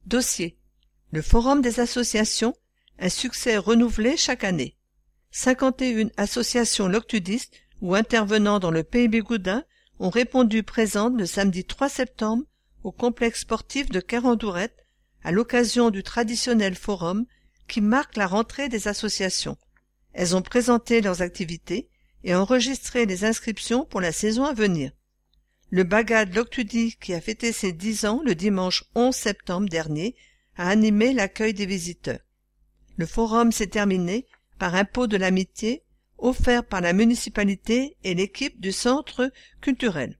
Dossier. Le Forum des associations, un succès renouvelé chaque année. 51 associations loctudistes ou intervenant dans le Pays Bigoudin ont répondu présentes le samedi 3 septembre au complexe sportif de Carandourette à l'occasion du traditionnel forum qui marque la rentrée des associations. Elles ont présenté leurs activités et enregistré les inscriptions pour la saison à venir. Le Bagad Loctudi, qui a fêté ses 10 ans le dimanche 11 septembre dernier, a animé l'accueil des visiteurs. Le forum s'est terminé par un pot de l'amitié offert par la municipalité et l'équipe du centre culturel.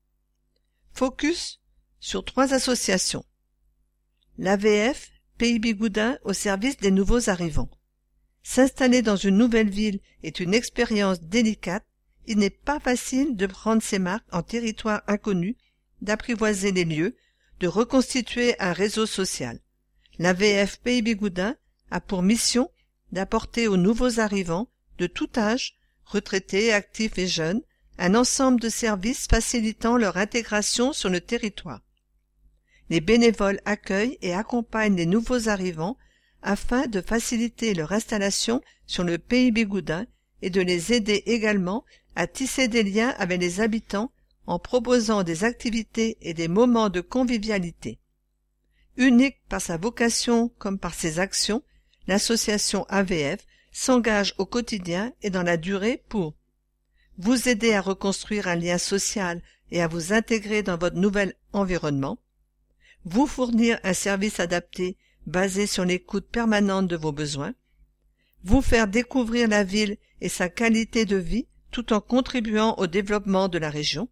Focus sur 3 associations. L'AVF Pays Bigoudin au service des nouveaux arrivants. S'installer dans une nouvelle ville est une expérience délicate. Il n'est pas facile de prendre ses marques en territoire inconnu, d'apprivoiser les lieux, de reconstituer un réseau social. L'AVF Pays Bigoudin a pour mission d'apporter aux nouveaux arrivants, de tout âge, retraités, actifs et jeunes, un ensemble de services facilitant leur intégration sur le territoire. Les bénévoles accueillent et accompagnent les nouveaux arrivants afin de faciliter leur installation sur le Pays Bigoudin et de les aider également à tisser des liens avec les habitants en proposant des activités et des moments de convivialité. Unique par sa vocation comme par ses actions, l'association AVF s'engage au quotidien et dans la durée pour vous aider à reconstruire un lien social et à vous intégrer dans votre nouvel environnement, vous fournir un service adapté basé sur l'écoute permanente de vos besoins, vous faire découvrir la ville et sa qualité de vie tout en contribuant au développement de la région.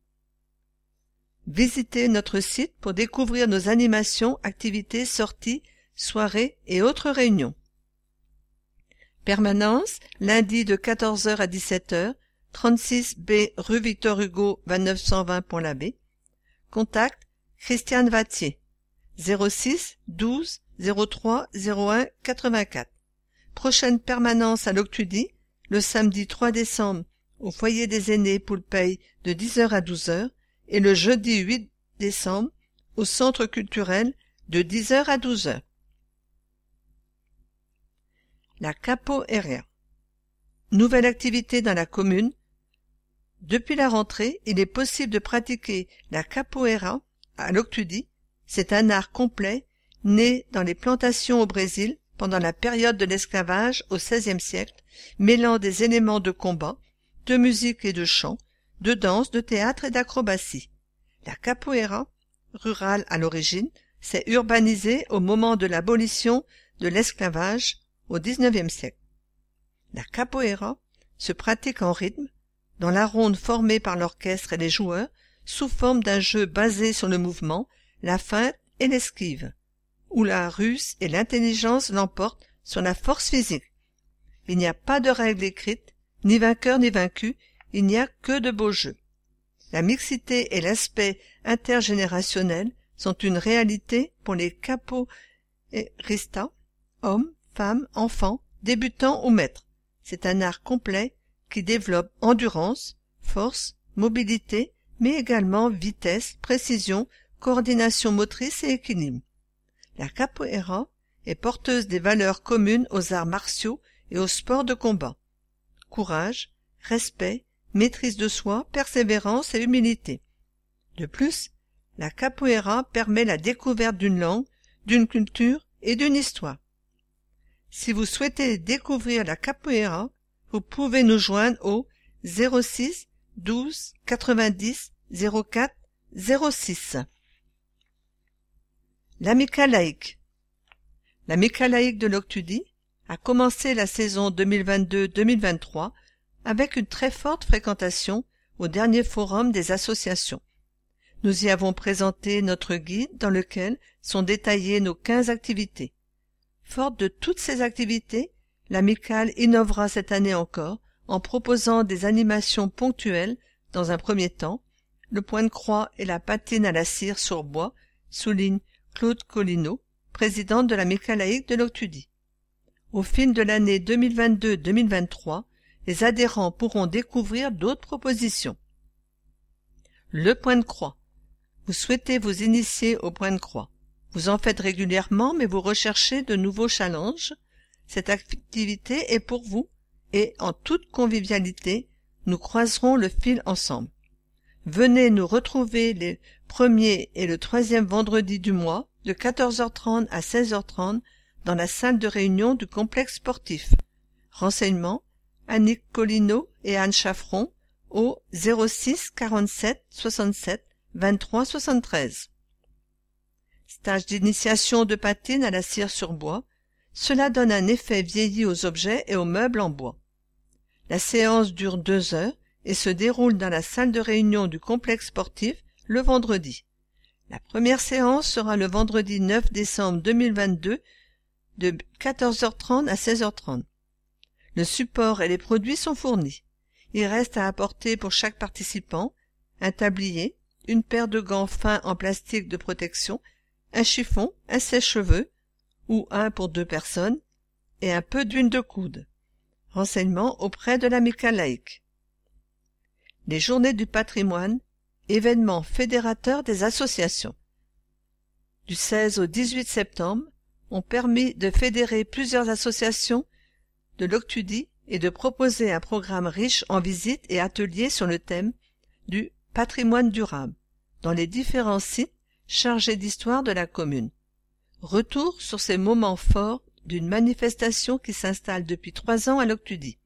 Visitez notre site pour découvrir nos animations, activités, sorties, soirées et autres réunions. Permanence, lundi de 14h à 17h, 36B rue Victor Hugo, 2920 Pont-l'Abbé. Contact, Christiane Vattier, 06 12 03 01 84. Prochaine permanence à Loctudi, le samedi 3 décembre, au foyer des aînés Poulpeil de 10h à 12h et le jeudi 8 décembre, au centre culturel de 10h à 12h. La capoeira. Nouvelle activité dans la commune. Depuis la rentrée, il est possible de pratiquer la capoeira à Loctudi. C'est un art complet, né dans les plantations au Brésil pendant la période de l'esclavage au XVIe siècle, mêlant des éléments de combat, de musique et de chant, de danse, de théâtre et d'acrobatie. La capoeira, rurale à l'origine, s'est urbanisée au moment de l'abolition de l'esclavage au XIXe siècle. La capoeira se pratique en rythme, dans la ronde formée par l'orchestre et les joueurs, sous forme d'un jeu basé sur le mouvement, la feinte et l'esquive, où la ruse et l'intelligence l'emportent sur la force physique. Il n'y a pas de règles écrites, ni vainqueur ni vaincu, il n'y a que de beaux jeux. La mixité et l'aspect intergénérationnel sont une réalité pour les capoeiristas, hommes, femmes, enfants, débutants ou maîtres. C'est un art complet qui développe endurance, force, mobilité, mais également vitesse, précision, coordination motrice et équilibre. La capoeira est porteuse des valeurs communes aux arts martiaux et aux sports de combat. Courage, respect, maîtrise de soi, persévérance et humilité. De plus, la capoeira permet la découverte d'une langue, d'une culture et d'une histoire. Si vous souhaitez découvrir la capoeira, vous pouvez nous joindre au 06 12 90 04 06. L'Amicale laïque. L'Amicale laïque de Loctudi a commencé la saison 2022-2023 avec une très forte fréquentation au dernier forum des associations. Nous y avons présenté notre guide dans lequel sont détaillées nos 15 activités. Forte de toutes ces activités, l'Amicale innovera cette année encore en proposant des animations ponctuelles dans un premier temps, le point de croix et la patine à la cire sur bois, souligne Claude Collineau, présidente de l'Amicale laïque de Loctudi. Au fil de l'année 2022-2023, les adhérents pourront découvrir d'autres propositions. Le point de croix. Vous souhaitez vous initier au point de croix. Vous en faites régulièrement, mais vous recherchez de nouveaux challenges. Cette activité est pour vous, et en toute convivialité, nous croiserons le fil ensemble. Venez nous retrouver les premiers et le troisième vendredi du mois, de 14h30 à 16h30, dans la salle de réunion du complexe sportif. Renseignements, Annick Collineau et Anne Chaffron, au 06 47 67 23 73. Stage d'initiation de patine à la cire sur bois. Cela donne un effet vieilli aux objets et aux meubles en bois. La séance dure 2 heures et se déroule dans la salle de réunion du complexe sportif le vendredi. La première séance sera le vendredi 9 décembre 2022 de 14h30 à 16h30. Le support et les produits sont fournis. Il reste à apporter pour chaque participant un tablier, une paire de gants fins en plastique de protection, un chiffon, un sèche-cheveux, ou un pour 2 personnes, et un peu d'huile de coude. Renseignements auprès de l'amicale laïque. Les Journées du patrimoine, événement fédérateur des associations. Du 16 au 18 septembre, ont permis de fédérer plusieurs associations de l'Octudie et de proposer un programme riche en visites et ateliers sur le thème du patrimoine durable dans les différents sites chargés d'histoire de la commune. Retour sur ces moments forts d'une manifestation qui s'installe depuis 3 ans à l'Octudie.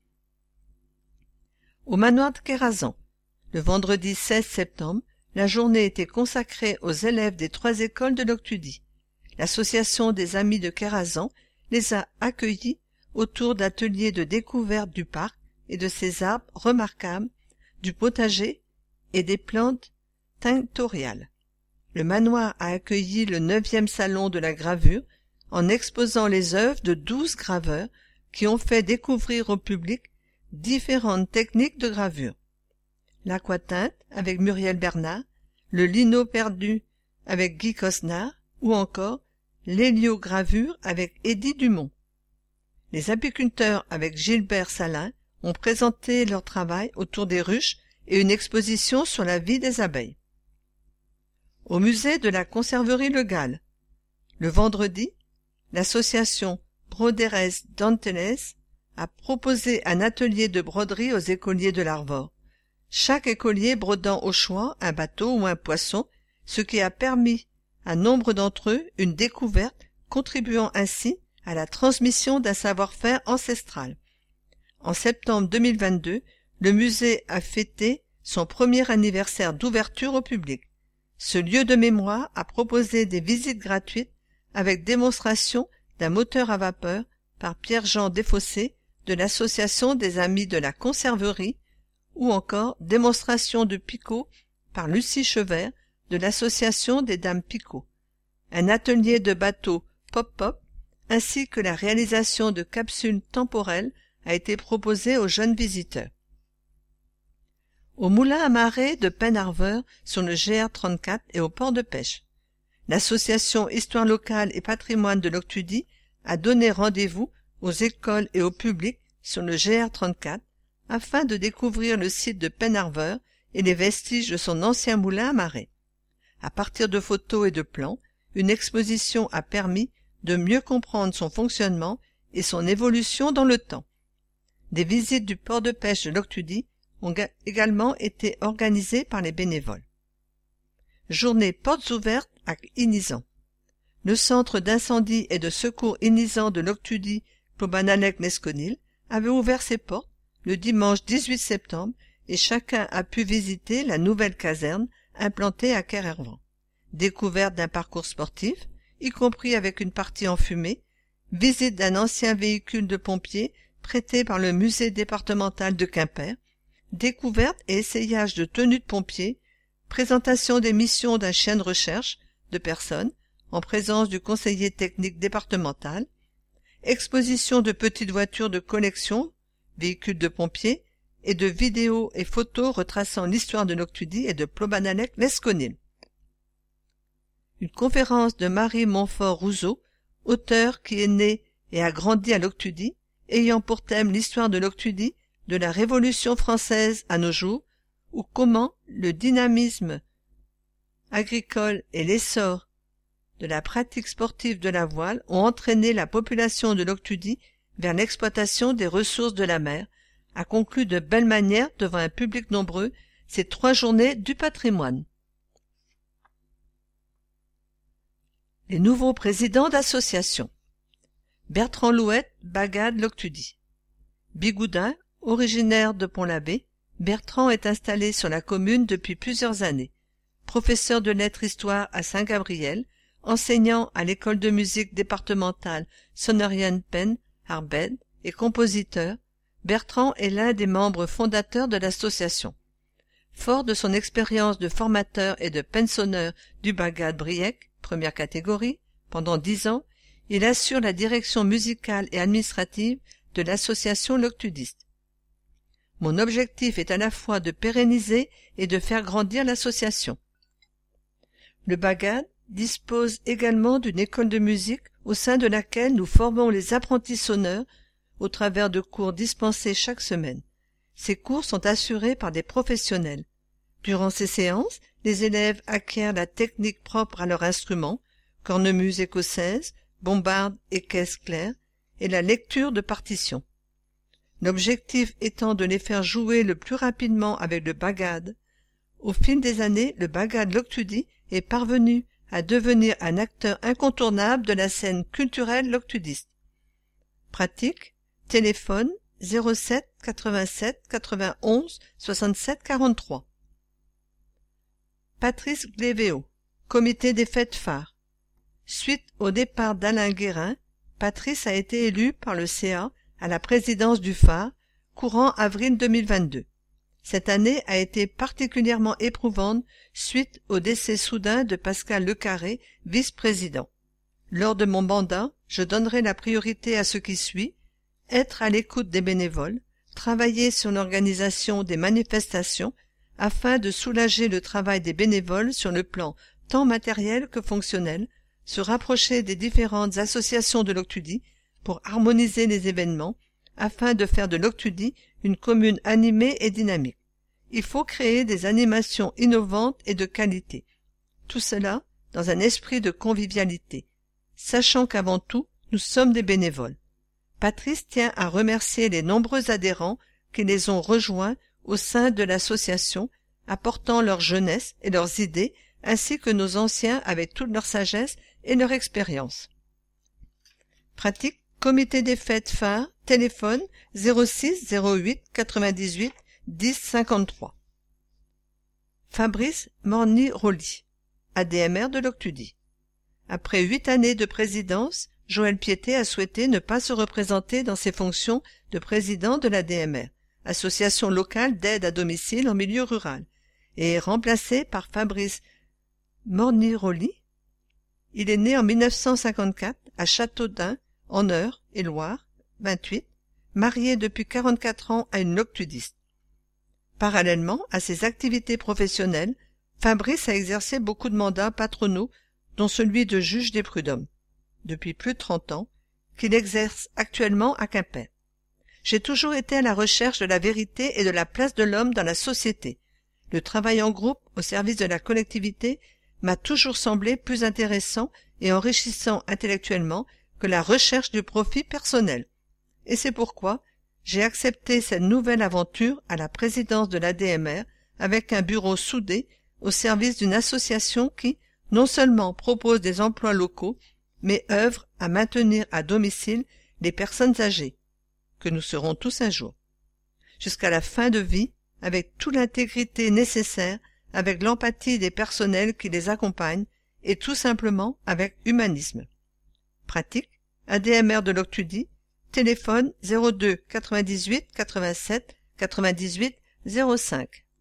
Au manoir de Kérazan, le vendredi 16 septembre, la journée était consacrée aux élèves des 3 écoles de l'Octudie. L'association des Amis de Kérazan les a accueillis autour d'ateliers de découverte du parc et de ses arbres remarquables, du potager et des plantes tinctoriales. Le manoir a accueilli le 9e salon de la gravure en exposant les œuvres de 12 graveurs qui ont fait découvrir au public différentes techniques de gravure. L'aquatinte avec Muriel Bernard, le lino perdu avec Guy Cosnard ou encore l'héliogravure avec Édith Dumont. Les apiculteurs avec Gilbert Salin ont présenté leur travail autour des ruches et une exposition sur la vie des abeilles. Au musée de la Conserverie Le Gall, le vendredi, l'association Broderes Danteles a proposé un atelier de broderie aux écoliers de l'Arvor. Chaque écolier brodant au choix un bateau ou un poisson, ce qui a permis à nombre d'entre eux une découverte, contribuant ainsi à la transmission d'un savoir-faire ancestral. En septembre 2022, le musée a fêté son premier anniversaire d'ouverture au public. Ce lieu de mémoire a proposé des visites gratuites avec démonstration d'un moteur à vapeur par Pierre-Jean Desfossés de l'Association des Amis de la Conserverie ou encore démonstration de picot par Lucie Chevert de l'Association des Dames Picot, un atelier de bateau pop-pop ainsi que la réalisation de capsules temporelles a été proposée aux jeunes visiteurs. Au moulin à marée de Pen-Arveur sur le GR34 et au port de pêche, l'association Histoire locale et patrimoine de l'Octudie a donné rendez-vous aux écoles et au public sur le GR34 afin de découvrir le site de Pen-Arveur et les vestiges de son ancien moulin à marée. À partir de photos et de plans, une exposition a permis de mieux comprendre son fonctionnement et son évolution dans le temps. Des visites du port de pêche de l'Octudie ont également été organisées par les bénévoles. Journée portes ouvertes à Inizan. Le centre d'incendie et de secours Inizan de l'Octudie Plobanalec-Lesconil avait ouvert ses portes le dimanche 18 septembre et chacun a pu visiter la nouvelle caserne implantée à Kerhervan. Découverte d'un parcours sportif, y compris avec une partie en fumée, visite d'un ancien véhicule de pompiers prêté par le musée départemental de Quimper, découverte et essayage de tenues de pompiers, présentation des missions d'un chien de recherche de personnes en présence du conseiller technique départemental, exposition de petites voitures de collection, véhicules de pompiers, et de vidéos et photos retraçant l'histoire de l'Octudie et de Plobanalec-Lesconil. Une conférence de Marie Montfort-Rousseau, auteure qui est née et a grandi à l'Octudie, ayant pour thème l'histoire de l'Octudie de la Révolution française à nos jours, ou comment le dynamisme agricole et l'essor de la pratique sportive de la voile ont entraîné la population de l'Octudie vers l'exploitation des ressources de la mer, a conclu de belle manière devant un public nombreux ces 3 journées du patrimoine. Les nouveaux présidents d'associations. Bertrand Louette, Bagad l'Octudie. Bigoudin, originaire de Pont-l'Abbé, Bertrand est installé sur la commune depuis plusieurs années. Professeur de lettres-histoire à Saint-Gabriel, enseignant à l'école de musique départementale Sonnerienne-Pen, Arbed, et compositeur, Bertrand est l'un des membres fondateurs de l'association. Fort de son expérience de formateur et de pensionneur du Bagad Briec, première catégorie, pendant 10 ans, il assure la direction musicale et administrative de l'association l'Octudiste. Mon objectif est à la fois de pérenniser et de faire grandir l'association. Le Bagad dispose également d'une école de musique au sein de laquelle nous formons les apprentis sonneurs au travers de cours dispensés chaque semaine. Ces cours sont assurés par des professionnels. Durant ces séances, les élèves acquièrent la technique propre à leur instrument, cornemuse écossaise, bombarde et caisse claire, et la lecture de partitions. L'objectif étant de les faire jouer le plus rapidement avec le Bagad. Au fil des années, le Bagad l'Octudie est parvenu à devenir un acteur incontournable de la scène culturelle loctudiste. Pratique, téléphone 07 87 91 67 43. Patrice Glévéo, comité des fêtes phares. Suite au départ d'Alain Guérin, Patrice a été élu par le CA à la présidence du phare, courant avril 2022. Cette année a été particulièrement éprouvante suite au décès soudain de Pascal Lecarré, vice-président. Lors de mon mandat, je donnerai la priorité à ce qui suit: être à l'écoute des bénévoles, travailler sur l'organisation des manifestations afin de soulager le travail des bénévoles sur le plan tant matériel que fonctionnel, se rapprocher des différentes associations de l'Octudie pour harmoniser les événements afin de faire de l'Octudie une commune animée et dynamique. Il faut créer des animations innovantes et de qualité. Tout cela dans un esprit de convivialité, sachant qu'avant tout, nous sommes des bénévoles. Patrice tient à remercier les nombreux adhérents qui les ont rejoints au sein de l'association, apportant leur jeunesse et leurs idées, ainsi que nos anciens avec toute leur sagesse et leur expérience. Pratique, comité des fêtes phares, téléphone 06 08 98 10 53. Fabrice Morny-Rolly, ADMR de l'Octudie. Après 8 années de présidence, Joël Piété a souhaité ne pas se représenter dans ses fonctions de président de l'ADMR, association locale d'aide à domicile en milieu rural, et est remplacé par Fabrice Morny-Rolly. Il est né en 1954 à Châteaudun, en Eure et Loire, 28, marié depuis 44 ans à une loctudiste. Parallèlement à ses activités professionnelles, Fabrice a exercé beaucoup de mandats patronaux, dont celui de juge des prud'hommes, depuis plus de 30 ans, qu'il exerce actuellement à Quimper. J'ai toujours été à la recherche de la vérité et de la place de l'homme dans la société. Le travail en groupe au service de la collectivité m'a toujours semblé plus intéressant et enrichissant intellectuellement que la recherche du profit personnel. Et c'est pourquoi j'ai accepté cette nouvelle aventure à la présidence de l'ADMR avec un bureau soudé au service d'une association qui, non seulement propose des emplois locaux, mais œuvre à maintenir à domicile les personnes âgées, que nous serons tous un jour, jusqu'à la fin de vie, avec toute l'intégrité nécessaire, avec l'empathie des personnels qui les accompagnent, et tout simplement avec humanisme. Pratique, ADMR de l'Octudie, téléphone 02 98 87 98 05.